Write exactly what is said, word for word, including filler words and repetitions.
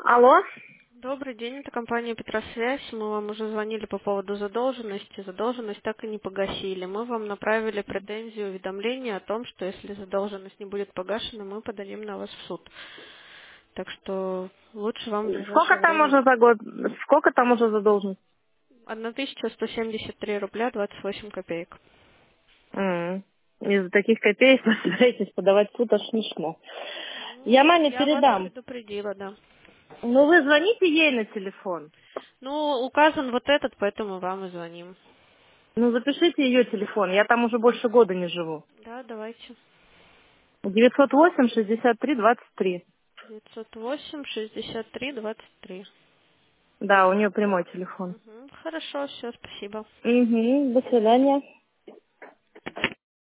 Алло. Добрый день, это компания Петросвязь. Мы вам уже звонили по поводу задолженности. Задолженность так и не погасили. Мы вам направили претензию, уведомление о том, что если задолженность не будет погашена, мы подадим на вас в суд. Так что лучше вам в Сколько ближайшее там время. уже за год? Сколько там уже задолжен? тысяча сто семьдесят три рубля двадцать восемь копеек. М. Из-за таких копеек вы собираетесь подавать в суд, аж смешно. Я Ну, маме я вас передам. предупредила, да. Ну, вы звоните ей на телефон. Ну, указан вот этот, поэтому вам и звоним. Ну, запишите ее телефон. Я там уже больше года не живу. Да, давайте. девятьсот восемь шестьдесят три двадцать три. девятьсот восемь шестьдесят три двадцать три. Да, у нее прямой телефон. Мгм. Хорошо, все, спасибо. Угу, до свидания.